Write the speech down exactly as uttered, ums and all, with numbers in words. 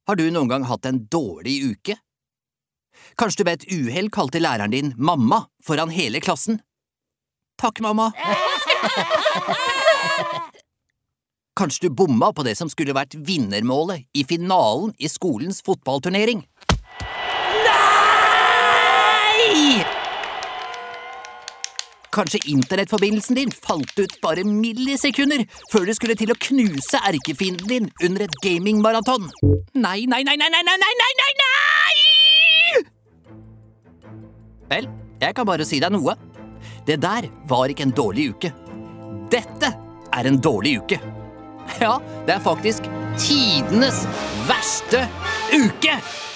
Har du noen gang hatt en dårlig uke? Kanskje du ved et uhell kalte læreren din mamma foran hele klassen? Takk, mamma. Kanskje du bomma på det som skulle vært vinnermålet i finalen i skolens fotballturnering? Nei! Kanskje internettforbindelsen din falt ut bare millisekunder før du skulle til å knuse erkefienden din under et gamingmaraton. Nei, nei, nei, nei, nei, nei, nei, nei, nei, nei! Vel, jeg kan bare si deg noe. Det der var ikke en dårlig uke. Dette er en dårlig uke. Ja, det er faktisk tidenes verste uke!